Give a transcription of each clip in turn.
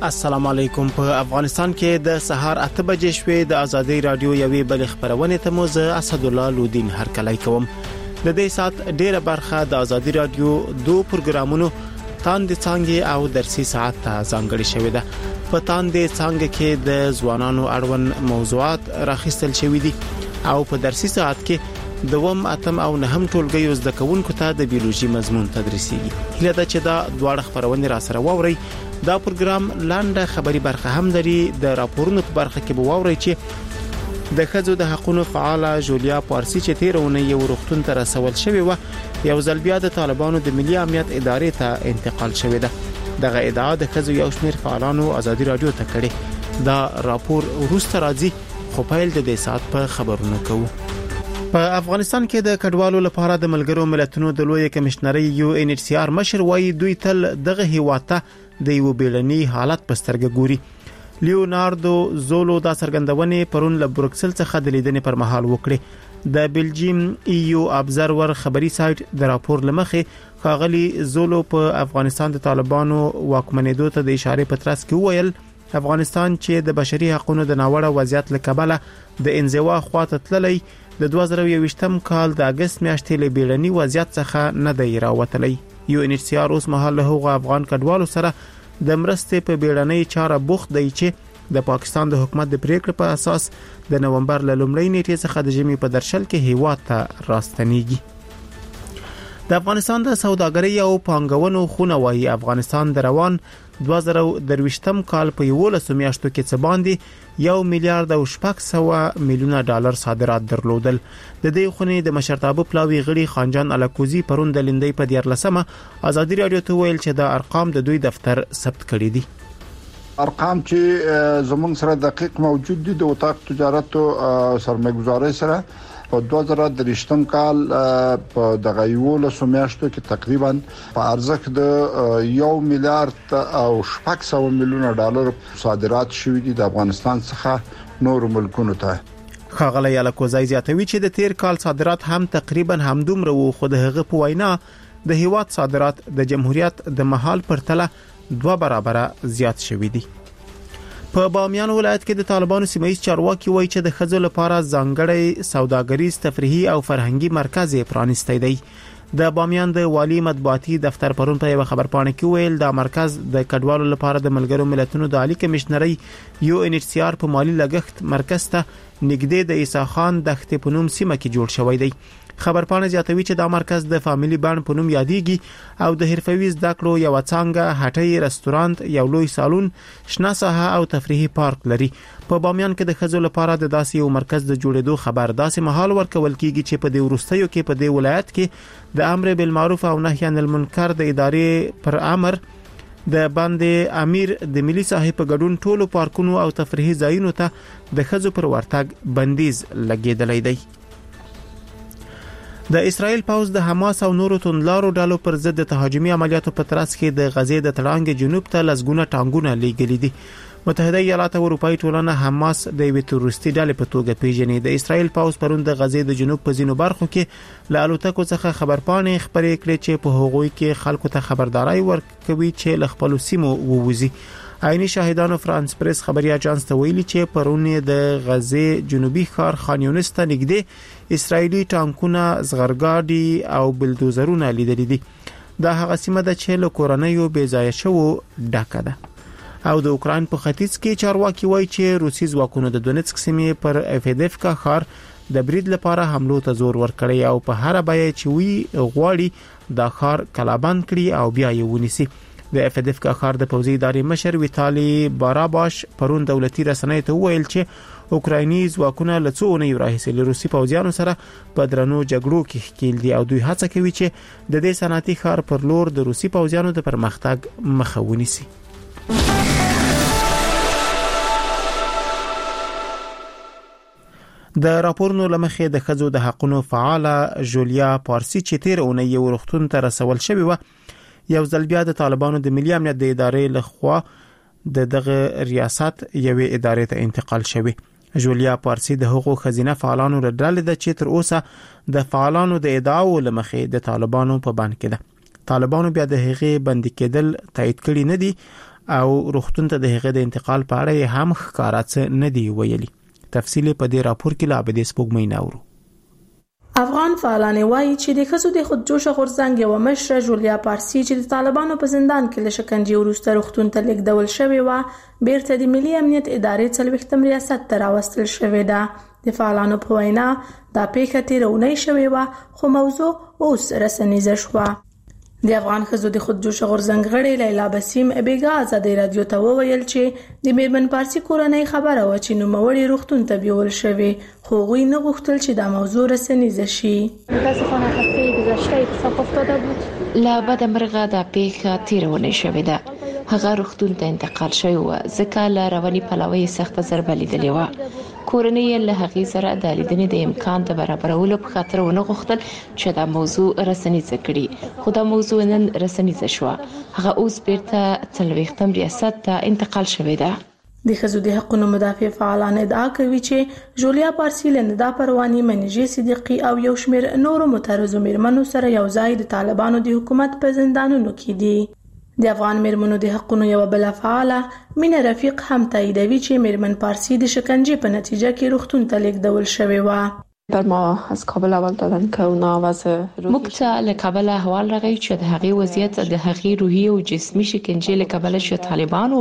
السلام علیکم. په افغانستان کې د سهار 8 بجې شوې د ازادي رادیو یوې بل خبرونه ته موزه اسد الله لودین هرکلی کوم. د دې سات ډیره برخه د ازادي رادیو دوه پروګرامونو تاند څنګه او درسي ساعت ته ځانګړي شوې ده. په تاند څنګه کې د ځوانانو اړوند موضوعات راخیستل شوې دي او په درسي ساعت کې دوم اتم او نهم ټولګي زده کوونکو ته د بیولوژي مضمون تدریسيږي. هله دا چې دا دواړه خبرونه را سره ووري. دا پروګرام لاندې خبري برخه هم لري. د راپورونو په برخه کې به ووري چې د خځو د حقوقو فعاله جولیا پارسی چې تیرونه یو روغتون ته رسول شوی و یو ځل بیا د طالبانو د ملي امنیت ادارې ته انتقال شوی ده. دغه ادعا د خځو یو شمېر فعالانو ازادي رادیو ته کړي. دا راپور وروسته راځي خو پیل د دې سات په خبرونو کوو. په افغانستان کې د کډوالو لپاره د ملګرو ملتونو د لوی کمشنري UNHCR مشر وایي دوی تل دغه هیواته د یو بیلنی حالت په سترګه ګوري. لیوناردو زولو دا څرګندونه پرون له بروکسل څخه د لیدنې پر مهال وکړه. د بلجیم EU ابزرور خبري سایت د راپور لمخې خاغلی زولو په افغانستان د طالبانو واکمنېدو ته د اشاره په ترڅ کې ویل افغانستان چې د بشري حقوقو د ناوړه وضعیت لکبله د انزوا خواته تللی د 2021م کال د اگست میاشتې له بیړني وضعیت څخه نه دی راوتلی. UNHCR اوس مهال له هغو افغان کډوالو سره د مرستې په بیړنۍ چاره بوخت دی چې د پاکستان د حکومت د پریکړې په اساس د نومبر له لومړۍ نیټې څخه د جمی په درشل کې هیواد ته راستنیږي. د افغانستان د سوداګرۍ او پانګونو خونه وايي افغانستان د روان 2023م کال په 11 میاشتو کې څه باندې 1 میلیارډ او 600 میلیونه ډالر صادرات درلودل. د دې خونې د مشرتابه پلاوی غړي خانجان الکوزی پرون د لندۍ په 14مه ازادي رادیو ته ویل چې دا ارقام د دوی دفتر ثبت کړي دي. ارقام چې زموږ سره دقیق موجود دي د وطاق تجارت او سرمایه‌ګذارۍ سره په 2023م کال په دغه 11 میاشتو کې تقریبا په ارزښت د 1 میلیارډ او 600 میلیونه ډالر صادرات شوې دي د افغانستان څخه نور ملکونو ته. خاغلی الکوزای زیاتوي چې د تیر کال صادرات هم تقریبا همدومره وو خو د هغه په وینا د هیواد صادرات د جمهوریت د مهال پرتله 2 برابره زیات شوې دي. په بامیان ولایت کې د طالبانو سیمایي چارواکي وایي چې د خځو لپاره ځانګړی سوداګریز تفریحي او فرهنګي مرکز پرانیستی دی. د بامیان د والی مطبوعاتي دفتر پرون په خبرپاڼه کې ویل دا مرکز د کډوالو لپاره د ملګرو ملتونو د عالی کمشنري UNHCR په مالی لګښت مرکز ته نږدې د عیسی خان دښتې په نوم سیمه کې جوړ شوی دی. خبرپاڼه زیاتوي چې دا مرکز د فامیلی بانډ په نوم یادېږي او د حرفوي زده کړو یو څنګه هټۍ رستورانت یو لوی سالون شنه ساحه او تفریحي پارک لري. په بامیان کې د خځو لپاره د داسې یو مرکز د جوړېدو خبر داسې مهال ورکول کیږي چې په دې ورستیو کې په دې ولایت کې د امر بالمعروف او نهي عن المنکر د ادارې پر امر د باندې امیر د ملي صاحب په ګډون ټولو پارکونو او تفریحي ځایونو ته د خځو پر ورتګ بندیز لګیدلی دی. د اسرائیل پوځ د حماس او نورو توندلارو ډلو پر ضد د تهاجمي عملیاتو په ترڅ کې د غزې د تړانګې جنوب ته لسګونه ټانګونه لیږلي دي. متحده ایالات او اروپאי ټولنه حماس د یوې تروریستي ډلې په توګه پیژني. د اسرائیل پوځ پرون د غزې د جنوب په ځینو برخو کې له الوتکو څخه خبرپاڼې خبرې کړې چې په هغوی کې خلکو ته خبرداري ورکوي چې له خپل سیمو ووځي. عیني شاهدانو فرانس پریس خبري اژانس ته ویلي چې پرون د غزې جنوبي ښار خان یونس ته نږدې اسرایلی ټانکونه زغرګاډي او بلدوزرونه لیدل دي. دا هغه سیمه ده چې له کورنیو بې ځای شوو ډکه ده. او د اوکران په ختیځ کې چارواکي وایي چې روسي ځواکونو د دونیتسک سیمې پر افیدفکا ښار د برید لپاره حملو ته زور ورکړی او په هر بیه چې وی غواړي دا ښار کلابند کړي او بیا یې ونیسي. د افیدفکا ښار د پوځي ادارې مشر ویتالي باراباش پرون دولتي رسنۍ ته ویل چې اوکرایني ځواکونه له څو اونیو راهیسې له روسي پوځیانو سره په درنو جګړو کې ښکیل دي او دوی هڅه کوي چې د دې صنعتي ښار پر لور د روسي پوځیانو د پرمختګ مخه ونیسي. د راپورونو لمخې د خځو د حقوقو فعاله جولیا پارسی چې تیر اونۍ یو روغتون ته رسول شوی و یو ځل بیا د طالبانو د ملي امنیت د ادارې لخوا دغه ریاست یوې ادارې ته انتقال شوی. جولیا پارسی د حقوق خزینه فعالانو ډلې د چې تر اوسه د فعالانو د ادعاو لمخې د طالبانو په باندې ده. طالبانو بیا د هغې بندي کېدل تایید کړي نه دي او روغتون ته د هغه د انتقال په اړه هم ښکارا نه دی ویلي. تفصیل په دې راپور کې لا به د سپوږمۍ ناورو. افغان فعالان وایي چې د ښځو د خودجوش غورځنګ یو مشره جولیا پارسی چې د طالبانو په زندان کې له شکنجې وروسته روغتون ته لیږدول شوې وه بیرته د ملي امنیت ادارې 40 ریاست ته راوستل شوې ده. د فعالانو په وینا دا پیښه تېره اونۍ شوې وه خو موضوع اوس رسنیزه شوه. د افغان ښځو د خودجوش غورځنګ غړې لیلا بسیم بیګا آزادۍ رادیو ته وویل چې د میرمن پارسی کورنۍ خبره و چې نوموړی روغتون ته بیول شوې خو هغوی نه غوښتل چې دا موضوع رسنیزه شي. متاسفانه هفته گذشته اتفاق افتاده بود. لا بد مرغه دا پیښه تیره ونی شوې ده. هغه روغتون ته انتقال شوی و ځکه له رواني پلوي سخت ضربه لیدلې و. کورنۍ له هغې سره د لیدنې د امکان د برابرولو په خاطر ونه غوښتل چې دا موضوع رسنیزه کړي خو دا موضوع نن رسنیزه شو. هغه اوس بیرته 40 ریاست ته انتقال شوی ده. د ښځو د حقوقو مدافع فعالان ادعا کوي چې جولیا پارسی لندا پروانی منیجی صدیقی او یو شمېر نورو مترجمو میرمنو سره یو ځای د طالبانو د حکومت په زندانونو کې دي. د افغان میرمنو د حقوقو یو بل فعاله مینه رفیق هم تاییدوي چې میرمن پارسی د شکنجې په نتیجه کې روغتون ته لیږدول شوې و. بر ما از کابل اول دادن که اونا وضع موږ ته له کابل احوال راغی چې د هغې وضعیت د هغې روحي او جسمي شکنجې له کبله چې طالبانو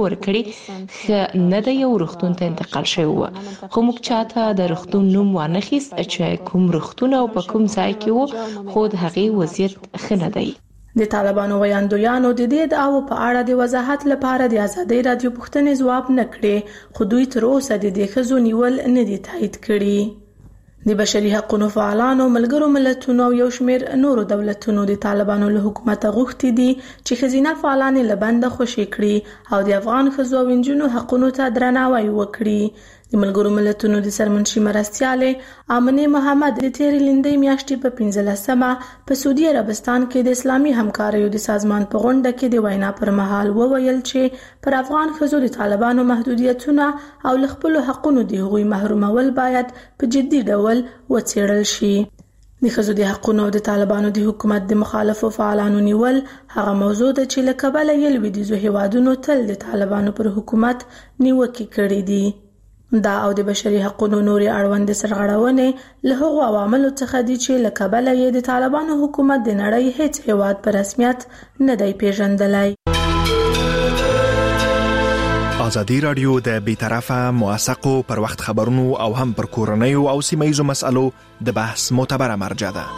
ورکړي نه د یو روغتون ته انتقال شوی و خو موږ چاته د روغتون نوم وانخیست چې کوم روغتون او په کوم ځای کې و خو د هغې وضعیت ښه نه دی. د طالبانو ویاندویانو د دې ادعاو په اړه د وضاحت لپاره د آزادۍ رادیو پوښتنې ځواب نه کړي خو دوی تر اوسه د دې ښځو نیول نه دي تایید کړي. د بشري حقوقو فعالانو ملګرو ملتونو او یو شمېر نورو دولتونو د طالبانو له حکومت غوښتي دي چې ښځینه فعالان له بنده خوشي کړي او د افغان ښځو او نجونو حقوقو ته درناوی وکړي. د ملګرو ملتونو د سرمنشي مرستیالې آمنه محمد د تیرې لندې میاشتې په 15مه په سعودي عربستان کې د اسلامي همکاریو د سازمان په غونډه کې د وینا پر مهال وویل چې پر افغان ښځو د طالبانو محدودیتونه او له خپل حقوقو د هغوی محرومول باید په جدي ډول وڅېړل شي. د ښځو د حقوقو د طالبانو د حکومت د مخالفو فعالانو نیول هغه موضوع ده چې له کبله یې لویدیځو هیوادونو تل د طالبانو پر حکومت نیوکې کړې دي. دا او د بشري حقوقو نوري اړوند سرغړونې له هغو عواملو څخه دي چې له کبله یې د طالبانو حکومت د نړۍ هیڅ هیواد په رسمیت نه دی پیژندلی. ازادي رادیو د بیطرفه موثقو پر وخت خبرونو او هم پر کورنیو او سیمه‌ییزو مسالو د بحث معتبره مرجع ده.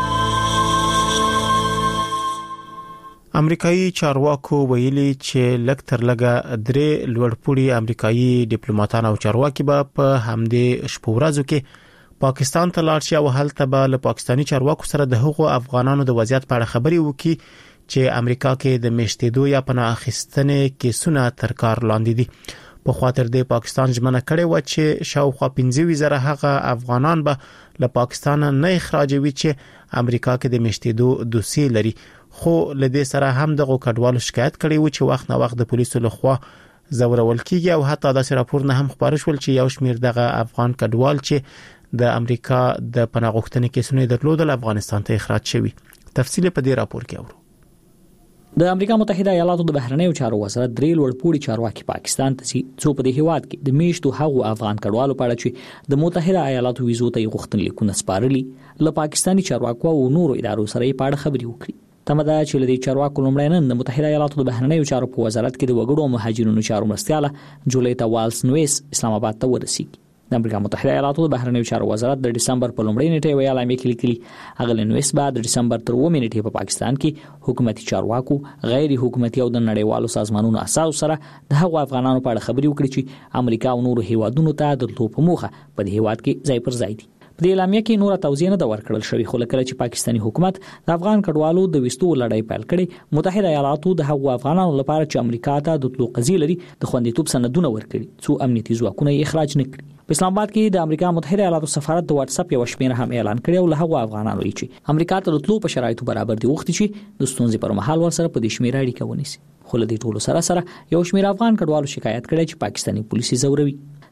امریکایي چارواکو ویلي چې لږ تر لږه 3 لوړپوړي امریکایي ډیپلوماټان او چارواکي به په همدې شپو ورځو کې پاکستان ته لاړ شي او هلته به له پاکستاني چارواکو سره د هغو افغانانو د وضعیت په اړه خبري وکړي چې امریکا کې د میشتېدو یا پناه اخیستنې کیسونه تر کار لاندې دي. په خاطر د پاکستان ژمنه کړې و چې شاوخوا 15,000 هغه افغانان به له پاکستان نه اخراجوي چې امریکا کې د میشتېدو دوسیه لري. خو لدې سره هم د کډوالو شکایت کړي و چې وخت نه وخت د پولیسو لخوا زورول کیږي او حتی داسې راپورونه هم خبر شول چې یو شمېر دغه افغان کډوال چې د امریکا د پناه غوښتنې کیسونه درلودل افغانستان ته اخراج شوي. تفصیل په دې راپور کې اورو. د امریکا متحده ایالاتو د بهرنیو چارو وزارت 3 لوړپوړي چارواکي پاکستان ته څو په دې هیواد کې د میشتو هغو افغان کډوالو په اړه چې د متحده ایالاتو ویزو ته غوښتنې لیکونه سپارلي له پاکستاني چارواکو او نورو ادارو سره په اړه خبري وکړي. تمدا چې لدی چارواکو لومړی نن د متحده ایالاتو د بهرنیو چارو په وزارت کې د وګړو مهاجرینو چارو مرستیاله جولیتا والز نویس اسلام آباد ته ورسیږي. د امریکا متحده ایالاتو د بهرنیو چارو وزارت د دسمبر په لومړۍ نیټه ویلای مې لیکلي هغه نویس بعد د دسمبر تر 9 نیټې په پاکستان کې حکومتي چارواکو غیر حکومتي او د نړیوالو سازمانونو اساس سره د هغو افغانانو په اړه خبري وکړي چې امریکا او نورو هیوادونو ته د تلو په موخه په دې هیواد کې ځای پر ځای دي. په اعلامیه کې نور توضیح نه ورکړل شوی خو لکه چې پاکستاني حکومت د افغان کډوالو د وستو لړۍ پیل کړي متحده ایالاتو د هغو افغانانو لپاره چې امریکا ته د تلو قضیه لري د خوندیتوب سندونه ورکړي څو امنیتي ځواکونه یې اخراج نه کړي. په اسلام آباد کې د امریکا متحده ایالاتو سفارت د واتس اپ یو شمېره هم اعلان کړی او له هغو افغانانو چې امریکا ته د تلو په شرایطو برابر دي وخت چې د ستونزې پر مهال ورسره په دې شمېره اړیکه ونیسي. خو له دې ټولو سره یو شمېر افغان کډوالو شکایت کړی چې پاکستاني پولیسي زوروي.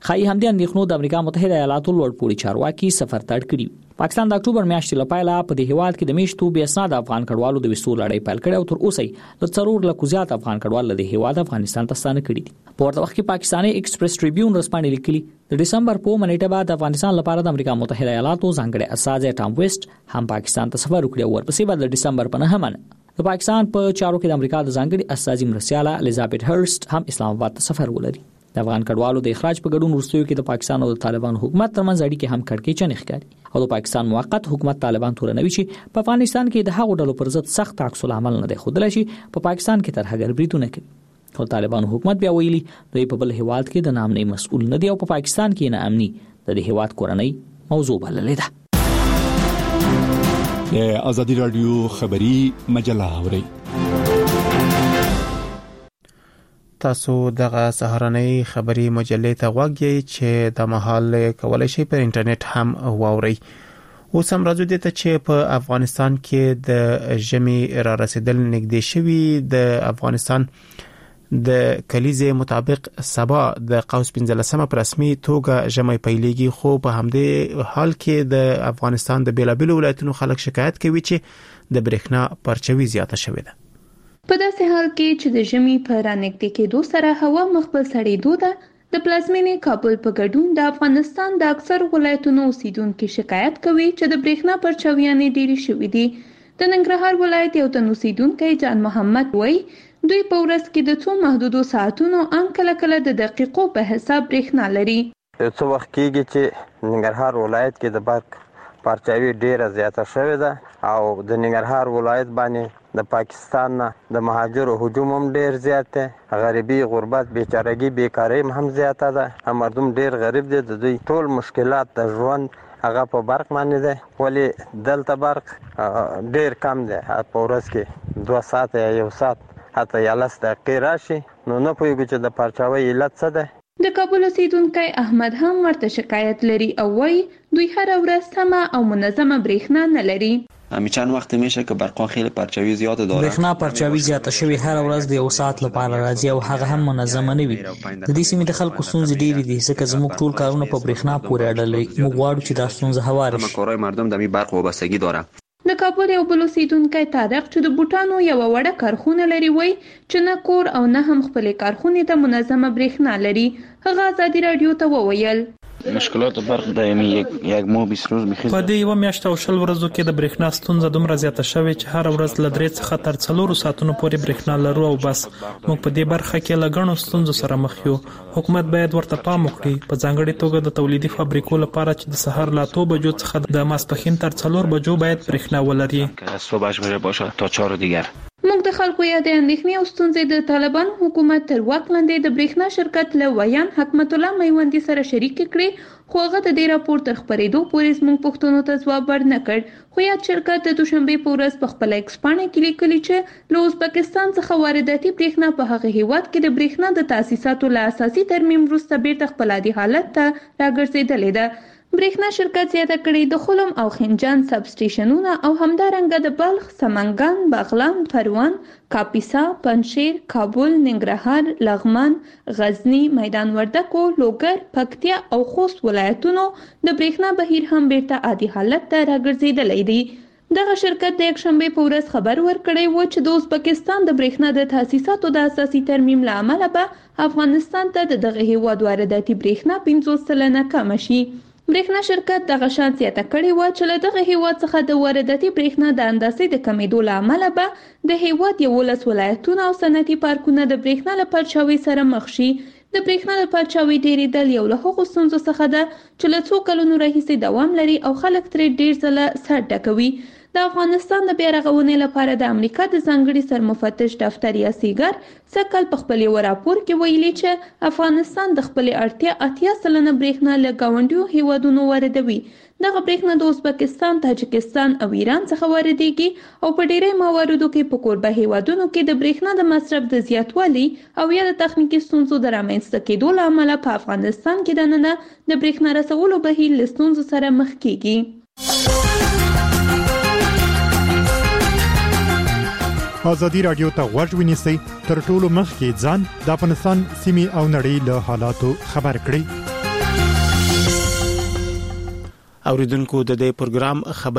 خای همدې اندېښنو د امریکا متحده ایالاتو لوړپوړي چارواکي سفر تړ کړی. پاکستان د اکتوبر میاشتې لپاره په دې هیواد کې د میشتو بې اسناد افغان کډوالو د وستو لړۍ پیل کړې او تر اوسه د 4 لکه زیات افغان کډوال د هیواد افغانستان ته ستانه کړي دي. په ورته وخت کې پاکستاني ایکسپریس ټریبیون رسپانې لیکلي د دسمبر په منېټه بعد افغانستان لپاره د امریکا متحده ایالاتو ځانګړي استازی ټام ویسټ هم پاکستان ته سفر وکړ او ورپسې بعد د دسمبر په 9 د پاکستان په چارو کې د امریکا د ځانګړي استازي مرسیاله الیزابت هرست هم اسلام آباد ته سفر ولري. د افغان کډوالو د اخراج په ګډون وروستیو کې د پاکستان او د طالبان حکومت ترمنځ اړیکې هم کړکېچنې ښکاري او د پاکستان موقت حکومت طالبان تورنوي چې په افغانستان کې د هغو ډلو پر ضد سخت عکس العمل نه دی ښودلی چې په پاکستان کې ترهګر بریدونه کوي. او طالبان حکومت بیا ویلي دوی په بل هیواد کې د ناامنۍ مسؤل نه دی او په پاکستان کې ناامني د دې هیواد کورنۍ موضوع بللې ده. آزادی رادیو خبری مجله اوري. تاسو دغه سهارنۍ خبری مجلې ته غوږی چې د مهال کولای شي په انټرنیټ هم واوري. اوس هم راځو دې ته چې په افغانستان کې د ژمي را رسیدل نږدې شوي. د افغانستان د کلیزې مطابق سبا د قوس 15 په رسمي توګه ژمي پیلېږي، خو په همدې حال کې د افغانستان د بیلابیلو ولایتونو خلک شکایت کوي چې د برېښنا پرچوي زیاته شوې ده. په داسې حال کې چې د ژمي په رانږدې کېدو سره هوا مخ په سړېدو ده، د پلازمېنې کابل په ګډون د افغانستان د اکثر ولایتونو اوسیدونکو شکایت کوي چې د برېښنا پرچاویانې ډېرې شوې دي. د ننګرهار ولایت یو تن اوسیدونکی جان محمد وایي دوی په ورځ کې د څو محدودو ساعتونو ان کله کله د دقیقو په حساب برېښنا لري. څو وخت کېږي چې ننګرهار ولایت کې د برق پرچاوي ډیره زیاته شوې ده او د ننګرهار ولایت باندې د پاکستان نه د مهاجرو هجوم هم ډیر زیات دی. غریبي، غربت، بیچارهګي، بیکاري هم زیاته ده. مردم ډیر غریب دي. د دوی ټول مشکلات د ژوند هغه په برق باندې ده. ولی دلته برق ډیر کم دی. په ورځ کې 2 ساعت یا 1 ساعت حتی 11 دقیقې راشي. نو نه پوهیږو چې د پرچاوي علت څه ده. د کابل اوسیدونکی احمد هم ورته شکایت لري او وایي دوی هر ورځ سمه او منظمه برېښنا نه لري. چند وقت میشه که برقا خیلی پرچاوی زیاد داره. برېښنا پرچاوی زیاته شوی هر ورځ د 1 ساعت لپاره راځي او هغه هم منظمه نه وي. د دې سیمې د خلکو ستونزې ډېرې دي ځکه زموږ ټول کارونه په برېښنا پورې اړه لري. موږ غواړو چې دا ستونزه هواره شي. کارهای مردم د برق وابستگی داره. د کابل یو بل اوسیدونکی طارق چې د بوټانو یو وړه کارخونه لري وایي چې نه کور او نه هم خپلې کارخونې ته منظمه برېښنا لري. هغه آزادي رادیو ته وویل مشکلات برق دائمی یک ماه 20 روز میخیز. په دې یو میاشت او شل ورځو کې د برېښنا ستونزه دومره زیاته شوې چې هر ورځ له 3 څخه تر 4 ساعتونو پورې برېښنا لرو او بس. موږ په دې برخه کې له غنو ستونزو سره مخ یو. حکومت باید ورته پام وکړي، په ځانګړي توګه د تولیدي فابریکو لپاره چې د سحر له 2 بجو څخه د ماسپښین تر 4 بجو باید برېښنا ولري. صبح 8 بجه باشه تا 4 دیگر. موږ د خلکو یا د اندېښنې او ستونزې د طالبان حکومت تر واک لاندې د برېښنا شرکت له ویان حکمت الله میوندي سره شریک کړي، خو هغه د دې راپور تر خبرېدو پورې زموږ پوښتنو ته ځواب ورنه کړ. خو یاد شرکت د دوشنبې په ورځ په خپل ایکس پاڼه کې لیکلي چې له ازبکستان څخه وارداتي برېښنا په هغه هیواد کې د برېښنا د تاسیساتو له اساسي ترمیم وروسته بیرته خپل عادي حالت ته راګرځېدلې ده. برېښنا شرکت زیاته کړې د خلم او خنجان سب سټیشنونه او همدارنګه د بلخ، سمنګان، بغلان، پروان، کاپیسا، پنجشیر، کابل، ننګرهار، لغمان، غزنی، میدان وردګو، لوګر، پکتیا او خوست ولایتونو د برېښنا بهیر هم بیرته عادي حالت ته راګرځېدلی دی. دغه شرکت د یکشنبې په ورځ خبر ورکړی و چې د ازبکستان د برېښنا د تاسیساتو د اساسي ترمیم له امله به افغانستان ته د دغه هیواد وارداتي برېښنا 50% کم شي. برېښنا شرکت دغه شان زیاته کړې و چې له دغه هیواد څخه د وارداتي برېښنا د اندازې د کمیدو له امله به د هیواد 11 ولایتونه او صنعتي پارکونه د برېښنا له پرچاوي سره مخ شي. د برېښنا د پرچاوي ډېرېدل یو له هغو ستونزو څخه ده چې له څو کلونو راهیسې دوام لري او خلک ترې ډېر ځله سر ډکوي. د افغانستان د بیا رغونې لپاره د امریکا د ځانګړي سرمفتش دفتر یا سیګر سکل په خپل یو راپور کې ویلي چې افغانستان د خپل اړتیا 80% برېښنا له ګاونډیو هیوادونو واردوي. دغه برېښنا د ازبکستان، تاجکستان او ایران څخه واردېږي او په ډېری مواردو کې په کوربه هیوادونو کې د برېښنا د مصرف د زیاتوالي او یا د تخنیکي ستونزو د رامنځته کېدو له امله په افغانستان کې دننه د برېښنا رسولو بهیر له ستونزو سره مخ کېږي. آزادی رادیو ته غوږ ونیسئ، تر ټولو مخکې ځان د افغانستان سیمې او نړۍ له حالاتو خبر کړئ. اوریدونکو د دې پروګرام خبر